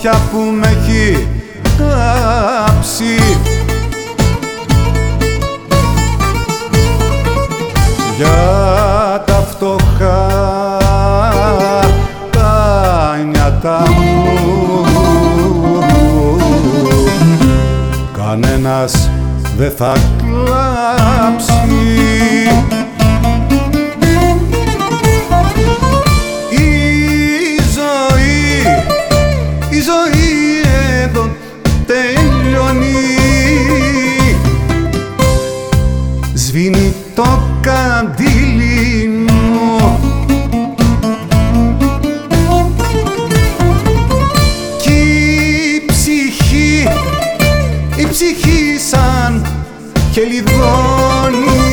φωτιά που με έχει κάψει. Για τα φτωχά τα νιάτα μου κανένας δεν θα κλάψει. Η ζωή εδώ τελειώνει, σβήνει το καντήλι μου κι η ψυχή σαν χελιδόνι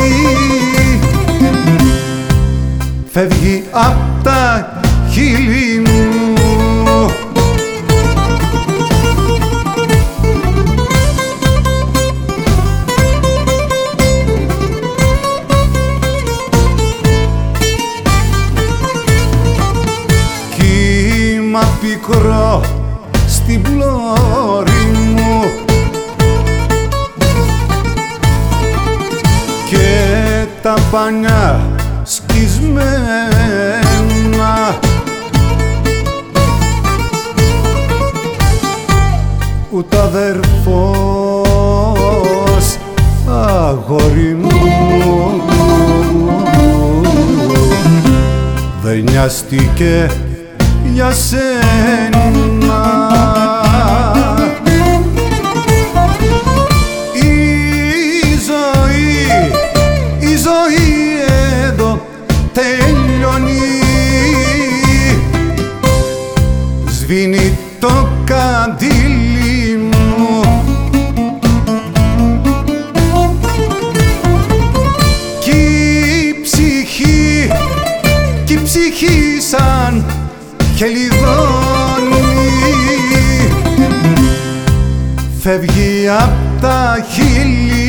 φεύγει απ' τα χείλη μου. Κύμα πικρό στην πλώρη μου και τα πανιά σκισμένα, ούτε αδερφός αγόρι μου δεν νοιάστηκε για σένα. Η ζωή εδώ τελειώνει, σβήνει το καντήλι μου κι η ψυχή σαν χελιδόνι φεύγει απ' τα χείλη